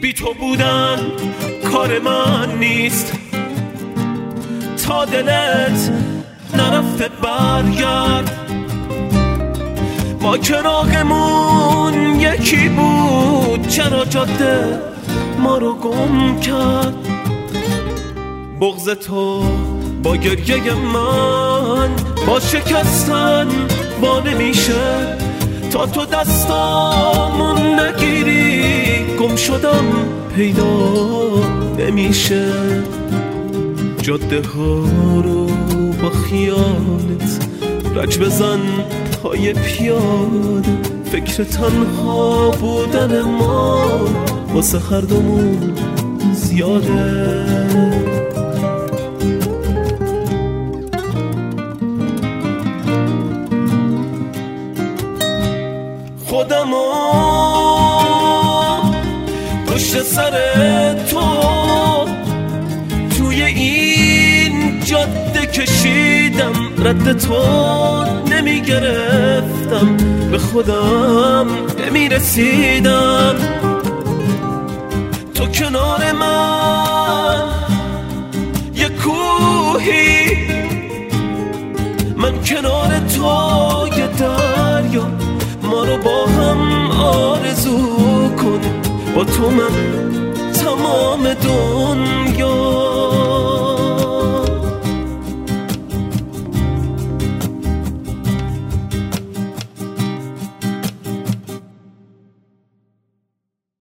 بی تو بودن کار من نیست، تا دلت نرفته برگرد. ما چراغمون یکی بود، چرا جاده ما رو گم کرد؟ بغض تو با گریه من با شکستن با نمیشه، تا تو دستامون نگیری گم شدم پیدا نمیشه. جاده ها رو با خیالت رج بزن پای پیاده، فکر تنها بودن ما واسه هر دومون زیاده. خودمو پشت سر تو توی این جاده کشیدم، رد تو نمیگرفتم، به خودم نمیرسیدم. تو کنار من یه کوهی، من کنار تو یه دریا، ما رو با هم آرزو کن، با تو من تمام دنیا.